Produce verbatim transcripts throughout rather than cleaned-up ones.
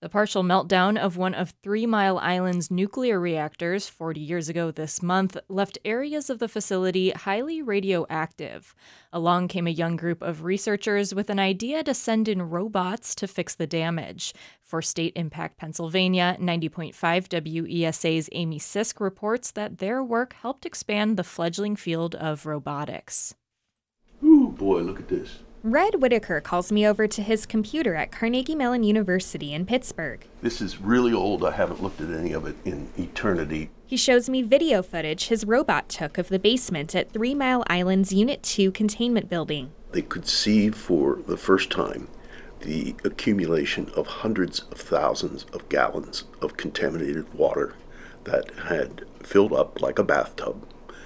The partial meltdown of one of Three Mile Island's nuclear reactors forty years ago this month left areas of the facility highly radioactive. Along came a young group of researchers with an idea to send in robots to fix the damage. For State Impact Pennsylvania, ninety point five W E S A's Amy Sisk reports that their work helped expand the fledgling field of robotics. Ooh, boy, look at this. Red Whitaker calls me over to his computer at Carnegie Mellon University in Pittsburgh. This is really old. I haven't looked at any of it in eternity. He shows me video footage his robot took of the basement at Three Mile Island's Unit two containment building. They could see for the first time the accumulation of hundreds of thousands of gallons of contaminated water that had filled up like a bathtub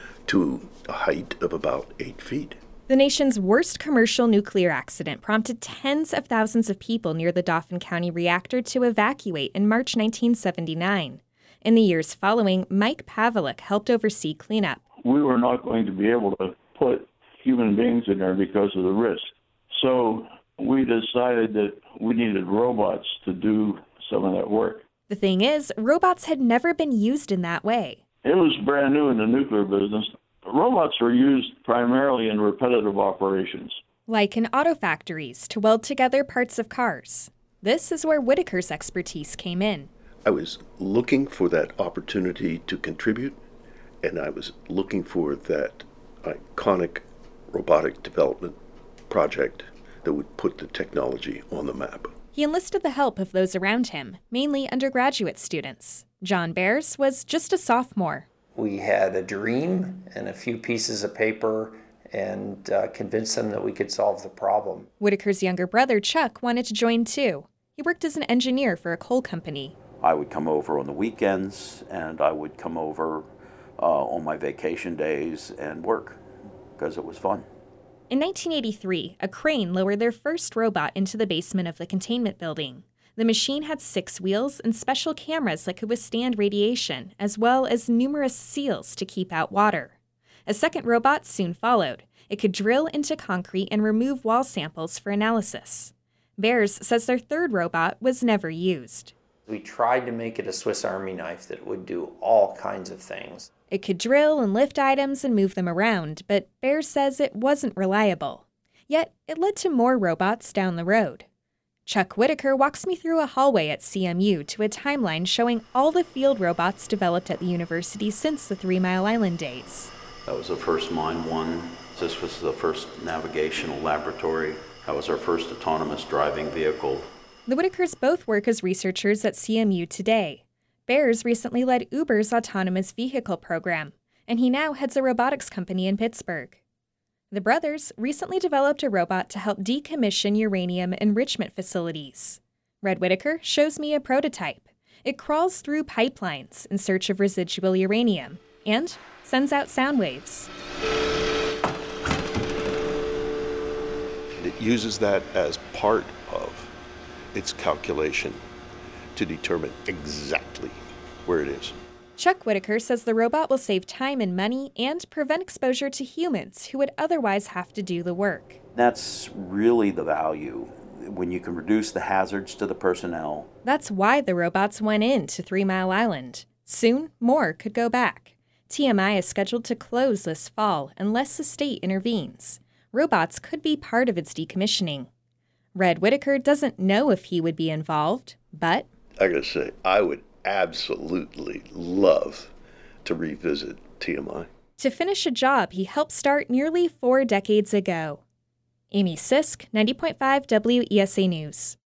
to a height of about eight feet. The nation's worst commercial nuclear accident prompted tens of thousands of people near the Dauphin County reactor to evacuate in March nineteen seventy-nine. In the years following, Mike Pavlik helped oversee cleanup. We were not going to be able to put human beings in there because of the risk. So we decided that we needed robots to do some of that work. The thing is, robots had never been used in that way. It was brand new in the nuclear business. Robots were used primarily in repetitive operations. Like in auto factories to weld together parts of cars. This is where Whitaker's expertise came in. I was looking for that opportunity to contribute, and I was looking for that iconic robotic development project that would put the technology on the map. He enlisted the help of those around him, mainly undergraduate students. John Bears was just a sophomore. We had a dream and a few pieces of paper and uh, convinced them that we could solve the problem. Whitaker's younger brother, Chuck, wanted to join too. He worked as an engineer for a coal company. I would come over on the weekends, and I would come over uh, on my vacation days and work because it was fun. In nineteen eighty-three, a crane lowered their first robot into the basement of the containment building. The machine had six wheels and special cameras that could withstand radiation, as well as numerous seals to keep out water. A second robot soon followed. It could drill into concrete and remove wall samples for analysis. Bears says their third robot was never used. We tried to make it a Swiss Army knife that would do all kinds of things. It could drill and lift items and move them around, but Bears says it wasn't reliable. Yet, it led to more robots down the road. Chuck Whitaker walks me through a hallway at C M U to a timeline showing all the field robots developed at the university since the Three Mile Island days. That was the first Mine One. This was the first navigational laboratory. That was our first autonomous driving vehicle. The Whitakers both work as researchers at C M U today. Bears recently led Uber's autonomous vehicle program, and he now heads a robotics company in Pittsburgh. The brothers recently developed a robot to help decommission uranium enrichment facilities. Red Whitaker shows me a prototype. It crawls through pipelines in search of residual uranium and sends out sound waves. It uses that as part of its calculation to determine exactly where it is. Chuck Whitaker says the robot will save time and money and prevent exposure to humans who would otherwise have to do the work. That's really the value, when you can reduce the hazards to the personnel. That's why the robots went into Three Mile Island. Soon, more could go back. T M I is scheduled to close this fall unless the state intervenes. Robots could be part of its decommissioning. Red Whitaker doesn't know if he would be involved, but I gotta say, I would absolutely love to revisit T M I. To finish a job he helped start nearly four decades ago. Amy Sisk, ninety point five W E S A News.